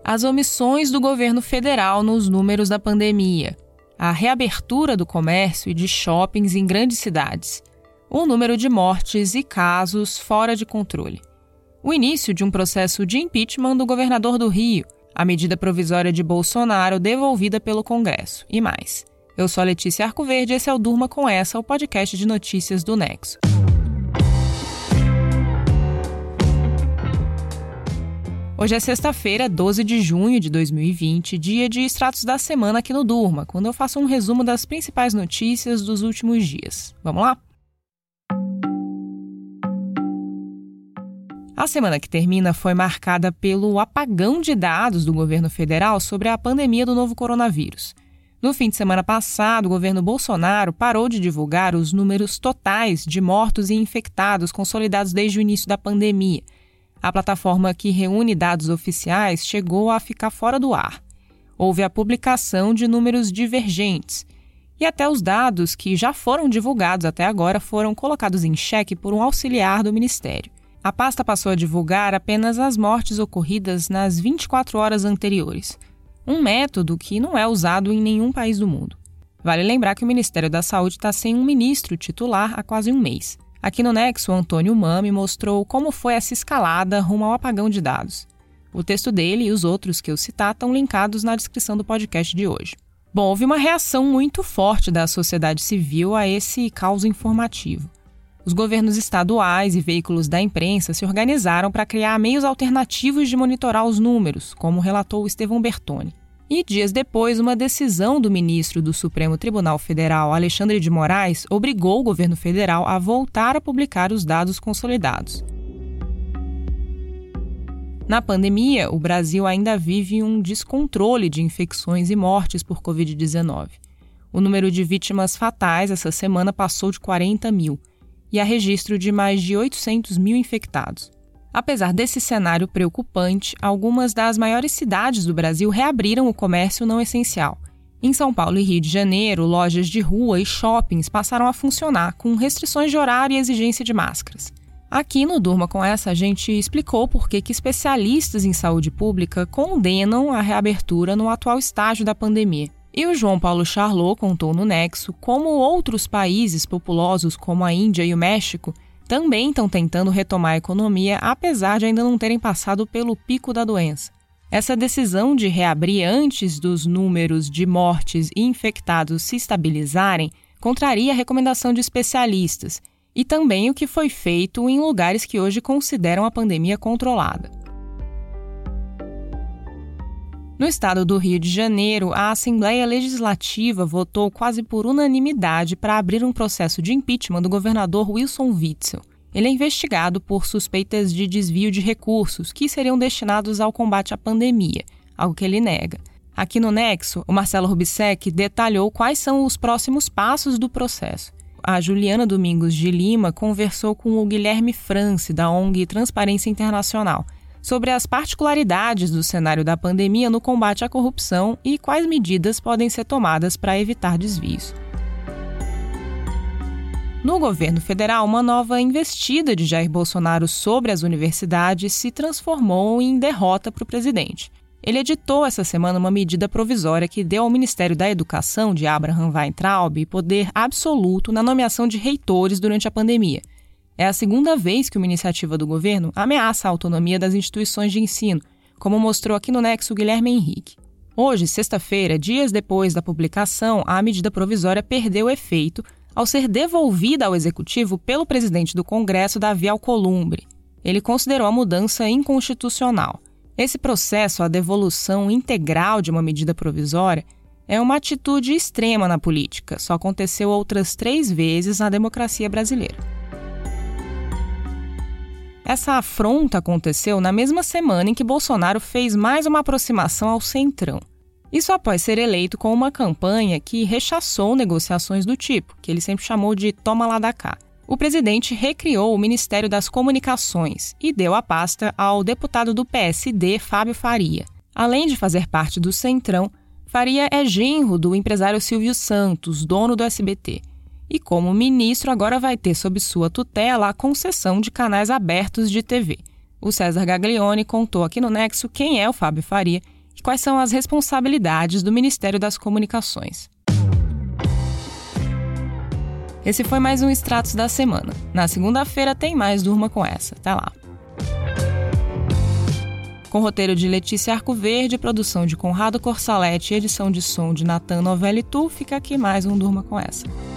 as omissões do governo federal nos números da pandemia, a reabertura do comércio e de shoppings em grandes cidades, o número de mortes e casos fora de controle, o início de um processo de impeachment do governador do Rio, a medida provisória de Bolsonaro devolvida pelo Congresso e mais. Eu sou a Letícia Arcoverde e esse é o Durma com Essa, o podcast de notícias do Nexo. Hoje é sexta-feira, 12 de junho de 2020, dia de extratos da semana aqui no Durma, quando eu faço um resumo das principais notícias dos últimos dias. Vamos lá? A semana que termina foi marcada pelo apagão de dados do governo federal sobre a pandemia do novo coronavírus. No fim de semana passado, o governo Bolsonaro parou de divulgar os números totais de mortos e infectados consolidados desde o início da pandemia. A plataforma que reúne dados oficiais chegou a ficar fora do ar. Houve a publicação de números divergentes. E até os dados que já foram divulgados até agora foram colocados em xeque por um auxiliar do Ministério. A pasta passou a divulgar apenas as mortes ocorridas nas 24 horas anteriores. Um método que não é usado em nenhum país do mundo. Vale lembrar que o Ministério da Saúde está sem um ministro titular há quase um mês. Aqui no Nexo, o Antônio Mami mostrou como foi essa escalada rumo ao apagão de dados. O texto dele e os outros que eu citar estão linkados na descrição do podcast de hoje. Bom, houve uma reação muito forte da sociedade civil a esse caos informativo. Os governos estaduais e veículos da imprensa se organizaram para criar meios alternativos de monitorar os números, como relatou o Estevão Bertoni. E dias depois, uma decisão do ministro do Supremo Tribunal Federal, Alexandre de Moraes, obrigou o governo federal a voltar a publicar os dados consolidados. Na pandemia, o Brasil ainda vive um descontrole de infecções e mortes por Covid-19. O número de vítimas fatais essa semana passou de 40 mil e há registro de mais de 800 mil infectados. Apesar desse cenário preocupante, algumas das maiores cidades do Brasil reabriram o comércio não essencial. Em São Paulo e Rio de Janeiro, lojas de rua e shoppings passaram a funcionar com restrições de horário e exigência de máscaras. Aqui no Durma com Essa, a gente explicou por que especialistas em saúde pública condenam a reabertura no atual estágio da pandemia. E o João Paulo Charlot contou no Nexo como outros países populosos como a Índia e o México também estão tentando retomar a economia, apesar de ainda não terem passado pelo pico da doença. Essa decisão de reabrir antes dos números de mortes e infectados se estabilizarem contraria a recomendação de especialistas e também o que foi feito em lugares que hoje consideram a pandemia controlada. No estado do Rio de Janeiro, a Assembleia Legislativa votou quase por unanimidade para abrir um processo de impeachment do governador Wilson Witzel. Ele é investigado por suspeitas de desvio de recursos que seriam destinados ao combate à pandemia, algo que ele nega. Aqui no Nexo, o Marcelo Rubissec detalhou quais são os próximos passos do processo. A Juliana Domingos de Lima conversou com o Guilherme France, da ONG Transparência Internacional, sobre as particularidades do cenário da pandemia no combate à corrupção e quais medidas podem ser tomadas para evitar desvios. No governo federal, uma nova investida de Jair Bolsonaro sobre as universidades se transformou em derrota para o presidente. Ele editou essa semana uma medida provisória que deu ao Ministério da Educação, de Abraham Weintraub, poder absoluto na nomeação de reitores durante a pandemia. É a segunda vez que uma iniciativa do governo ameaça a autonomia das instituições de ensino, como mostrou aqui no Nexo Guilherme Henrique. Hoje, sexta-feira, dias depois da publicação, a medida provisória perdeu efeito ao ser devolvida ao Executivo pelo presidente do Congresso, Davi Alcolumbre. Ele considerou a mudança inconstitucional. Esse processo, a devolução integral de uma medida provisória, é uma atitude extrema na política. Só aconteceu outras 3 vezes na democracia brasileira. Essa afronta aconteceu na mesma semana em que Bolsonaro fez mais uma aproximação ao Centrão. Isso após ser eleito com uma campanha que rechaçou negociações do tipo, que ele sempre chamou de toma lá da cá. O presidente recriou o Ministério das Comunicações e deu a pasta ao deputado do PSD, Fábio Faria. Além de fazer parte do Centrão, Faria é genro do empresário Silvio Santos, dono do SBT. E como ministro, agora vai ter sob sua tutela a concessão de canais abertos de TV. O César Gaglione contou aqui no Nexo quem é o Fábio Faria quais são as responsabilidades do Ministério das Comunicações. Esse foi mais um Extratos da Semana. Na segunda-feira tem mais Durma com Essa. Até lá. Com roteiro de Letícia Arcoverde, produção de Conrado Corsaletti e edição de som de Natan Novelli Tu, fica aqui mais um Durma com Essa.